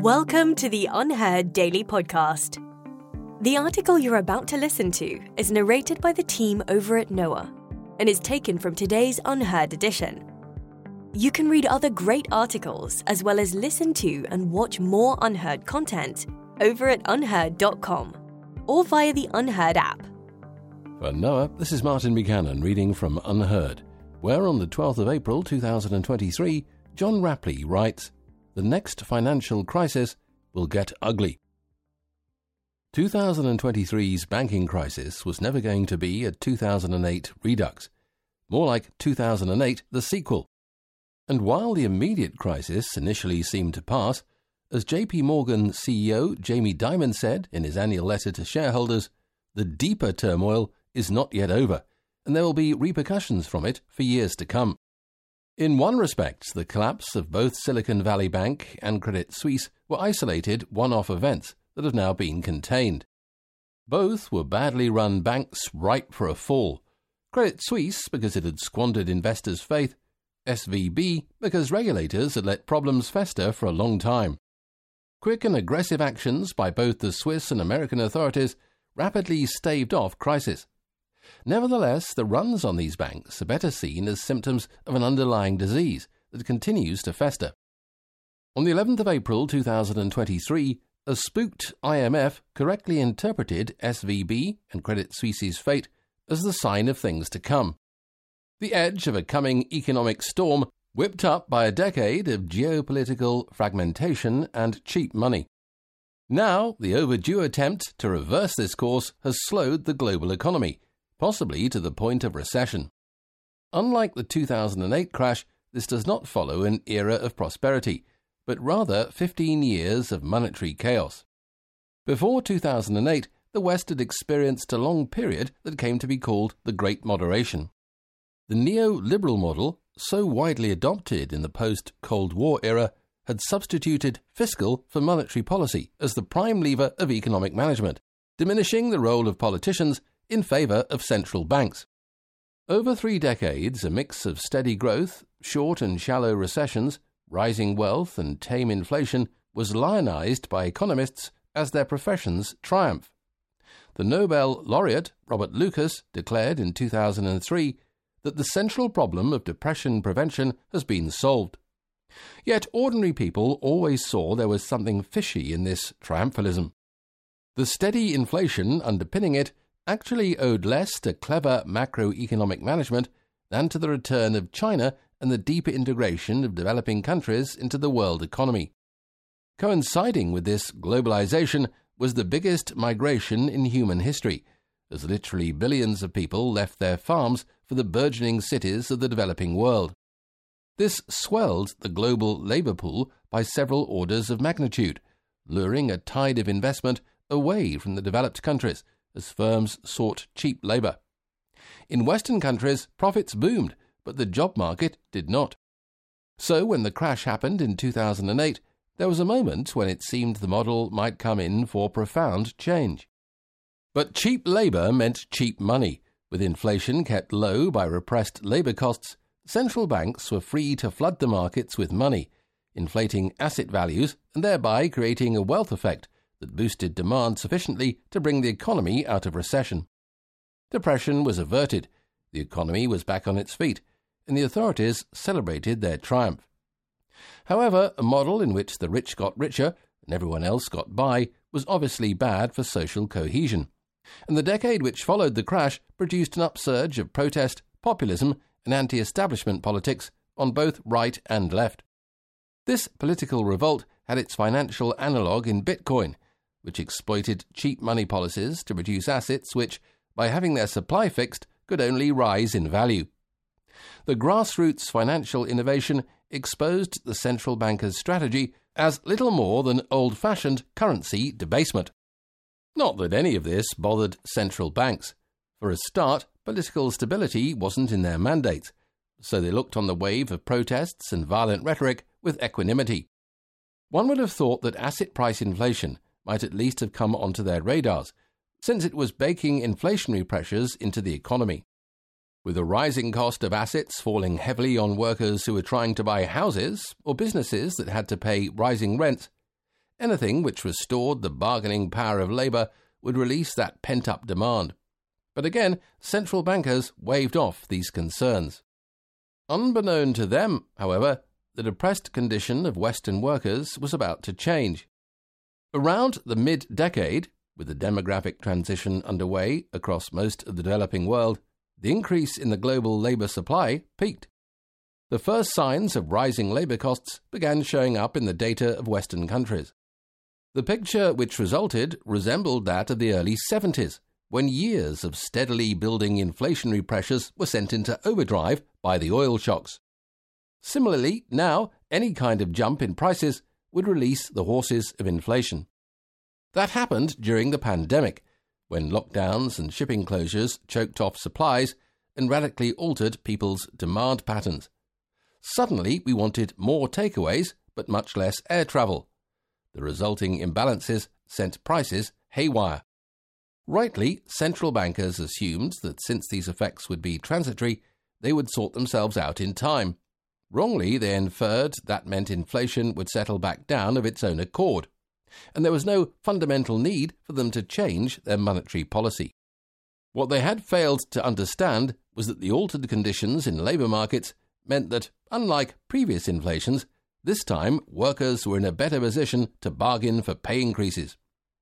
Welcome to the Unheard Daily Podcast. The article you're about to listen to is narrated by the team over at Noah and is taken from today's Unheard edition. You can read other great articles as well as listen to and watch more Unheard content over at unheard.com or via the Unheard app. For Noah, this is Martin Buchanan reading from Unheard, where on the 12th of April 2023, John Rapley writes, "The next financial crisis will get ugly." 2023's banking crisis was never going to be a 2008 redux, more like 2008 the sequel. And while the immediate crisis initially seemed to pass, as JP Morgan CEO Jamie Dimon said in his annual letter to shareholders, the deeper turmoil is not yet over, and there will be repercussions from it for years to come. In one respect, the collapse of both Silicon Valley Bank and Credit Suisse were isolated one-off events that have now been contained. Both were badly run banks ripe for a fall. Credit Suisse because it had squandered investors' faith, SVB because regulators had let problems fester for a long time. Quick and aggressive actions by both the Swiss and American authorities rapidly staved off crisis. Nevertheless, the runs on these banks are better seen as symptoms of an underlying disease that continues to fester. On the 11th of April 2023, a spooked IMF correctly interpreted SVB and Credit Suisse's fate as the sign of things to come. The edge of a coming economic storm whipped up by a decade of geopolitical fragmentation and cheap money. Now, the overdue attempt to reverse this course has slowed the global economy, possibly to the point of recession. Unlike the 2008 crash, this does not follow an era of prosperity, but rather 15 years of monetary chaos. Before 2008, the West had experienced a long period that came to be called the Great Moderation. The neoliberal model, so widely adopted in the post-Cold War era, had substituted fiscal for monetary policy as the prime lever of economic management, diminishing the role of politicians in favour of central banks. Over 3 decades, a mix of steady growth, short and shallow recessions, rising wealth and tame inflation was lionised by economists as their profession's triumph. The Nobel laureate Robert Lucas declared in 2003 that the central problem of depression prevention has been solved. Yet ordinary people always saw there was something fishy in this triumphalism. The steady inflation underpinning it actually owed less to clever macroeconomic management than to the return of China and the deeper integration of developing countries into the world economy. Coinciding with this globalization was the biggest migration in human history, as literally billions of people left their farms for the burgeoning cities of the developing world. This swelled the global labour pool by several orders of magnitude, luring a tide of investment away from the developed countries as firms sought cheap labour. In Western countries, profits boomed, but the job market did not. So when the crash happened in 2008, there was a moment when it seemed the model might come in for profound change. But cheap labour meant cheap money. With inflation kept low by repressed labour costs, central banks were free to flood the markets with money, inflating asset values and thereby creating a wealth effect that boosted demand sufficiently to bring the economy out of recession. Depression was averted, the economy was back on its feet, and the authorities celebrated their triumph. However, a model in which the rich got richer and everyone else got by was obviously bad for social cohesion, and the decade which followed the crash produced an upsurge of protest, populism, and anti-establishment politics on both right and left. This political revolt had its financial analogue in Bitcoin, which exploited cheap money policies to produce assets which, by having their supply fixed, could only rise in value. The grassroots financial innovation exposed the central banker's strategy as little more than old-fashioned currency debasement. Not that any of this bothered central banks. For a start, political stability wasn't in their mandates, so they looked on the wave of protests and violent rhetoric with equanimity. One would have thought that asset price inflation might at least have come onto their radars, since it was baking inflationary pressures into the economy. With the rising cost of assets falling heavily on workers who were trying to buy houses or businesses that had to pay rising rents, anything which restored the bargaining power of labour would release that pent-up demand. But again, central bankers waved off these concerns. Unbeknown to them, however, the depressed condition of Western workers was about to change. Around the mid-decade, with the demographic transition underway across most of the developing world, the increase in the global labour supply peaked. The first signs of rising labour costs began showing up in the data of Western countries. The picture which resulted resembled that of the early 70s, when years of steadily building inflationary pressures were sent into overdrive by the oil shocks. Similarly, now, any kind of jump in prices would release the horses of inflation. That happened during the pandemic, when lockdowns and shipping closures choked off supplies and radically altered people's demand patterns. Suddenly, we wanted more takeaways, but much less air travel. The resulting imbalances sent prices haywire. Rightly, central bankers assumed that since these effects would be transitory, they would sort themselves out in time. Wrongly, they inferred that meant inflation would settle back down of its own accord, and there was no fundamental need for them to change their monetary policy. What they had failed to understand was that the altered conditions in labour markets meant that, unlike previous inflations, this time workers were in a better position to bargain for pay increases.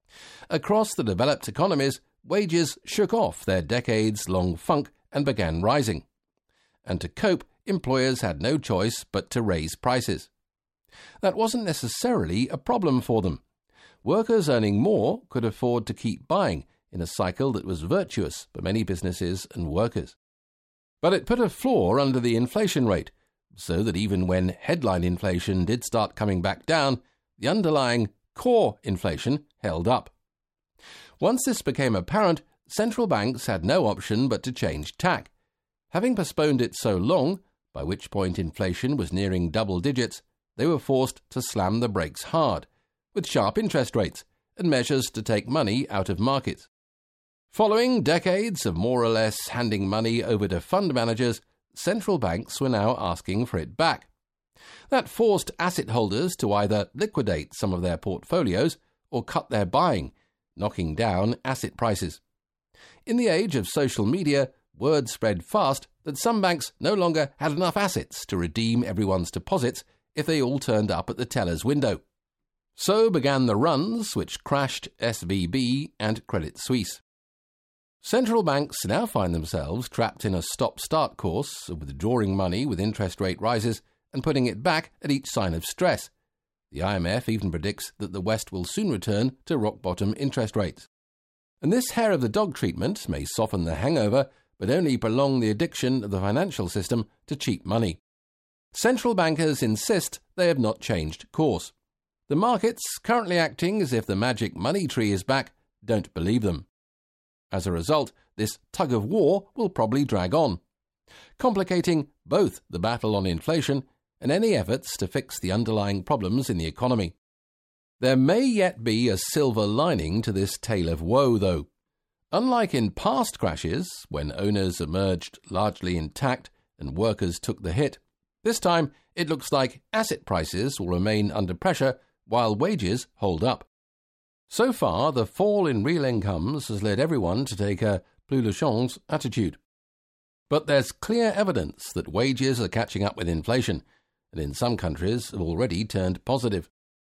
Across the developed economies, wages shook off their decades-long funk and began rising. And to cope, employers had no choice but to raise prices. That wasn't necessarily a problem for them. Workers earning more could afford to keep buying in a cycle that was virtuous for many businesses and workers. But it put a floor under the inflation rate, so that even when headline inflation did start coming back down, the underlying core inflation held up. Once this became apparent, central banks had no option but to change tack. Having postponed it so long, by which point inflation was nearing double digits, they were forced to slam the brakes hard, with sharp interest rates and measures to take money out of markets. Following decades of more or less handing money over to fund managers, central banks were now asking for it back. That forced asset holders to either liquidate some of their portfolios or cut their buying, knocking down asset prices. In the age of social media, word spread fast that some banks no longer had enough assets to redeem everyone's deposits if they all turned up at the teller's window. So began the runs which crashed SVB and Credit Suisse. Central banks now find themselves trapped in a stop-start course of withdrawing money with interest rate rises and putting it back at each sign of stress. The IMF even predicts that the West will soon return to rock-bottom interest rates. And this hair-of-the-dog treatment may soften the hangover, but only prolong the addiction of the financial system to cheap money. Central bankers insist they have not changed course. The markets, currently acting as if the magic money tree is back, don't believe them. As a result, this tug-of-war will probably drag on, complicating both the battle on inflation and any efforts to fix the underlying problems in the economy. There may yet be a silver lining to this tale of woe, though. Unlike in past crashes, when owners emerged largely intact and workers took the hit, this time it looks like asset prices will remain under pressure while wages hold up. So far, the fall in real incomes has led everyone to take a plus de chance attitude. But there's clear evidence that wages are catching up with inflation, and in some countries have already turned positive.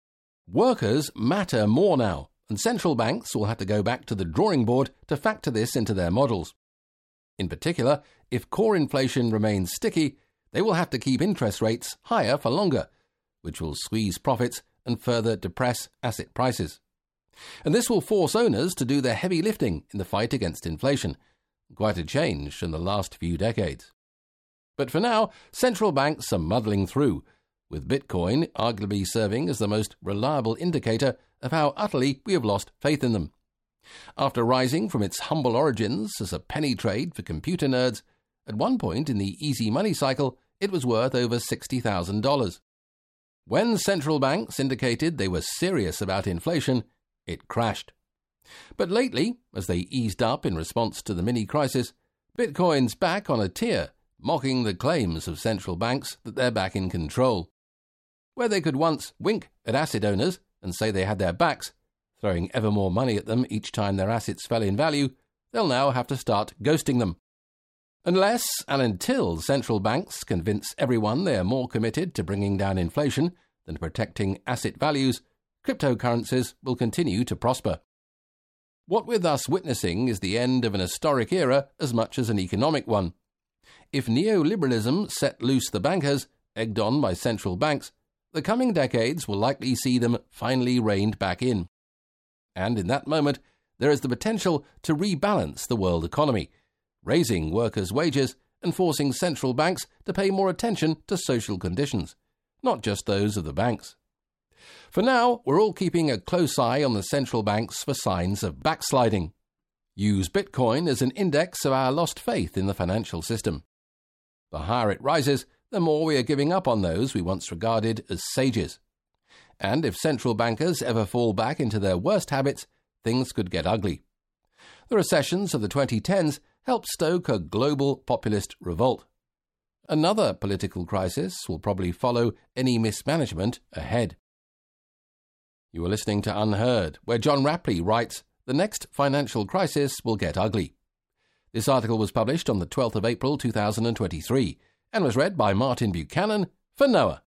Workers matter more now, and central banks will have to go back to the drawing board to factor this into their models. In particular, if core inflation remains sticky, they will have to keep interest rates higher for longer, which will squeeze profits and further depress asset prices. And this will force owners to do their heavy lifting in the fight against inflation, quite a change from the last few decades. But for now, central banks are muddling through, with Bitcoin arguably serving as the most reliable indicator of how utterly we have lost faith in them. After rising from its humble origins as a penny trade for computer nerds, at one point in the easy money cycle, it was worth over $60,000. When central banks indicated they were serious about inflation, it crashed. But lately, as they eased up in response to the mini-crisis, Bitcoin's back on a tier, mocking the claims of central banks that they're back in control. Where they could once wink at asset owners and say they had their backs, throwing ever more money at them each time their assets fell in value, they'll now have to start ghosting them. Unless and until central banks convince everyone they are more committed to bringing down inflation than protecting asset values, cryptocurrencies will continue to prosper. What we're thus witnessing is the end of an historic era as much as an economic one. If neoliberalism set loose the bankers, egged on by central banks, the coming decades will likely see them finally reined back in. And in that moment, there is the potential to rebalance the world economy, raising workers' wages and forcing central banks to pay more attention to social conditions, not just those of the banks. For now, we're all keeping a close eye on the central banks for signs of backsliding. Use Bitcoin as an index of our lost faith in the financial system. The higher it rises, the more we are giving up on those we once regarded as sages. And if central bankers ever fall back into their worst habits, things could get ugly. The recessions of the 2010s helped stoke a global populist revolt. Another political crisis will probably follow any mismanagement ahead. You are listening to Unheard, where John Rapley writes, "The next financial crisis will get ugly." This article was published on the 12th of April 2023 and was read by Martin Buchanan for Noah.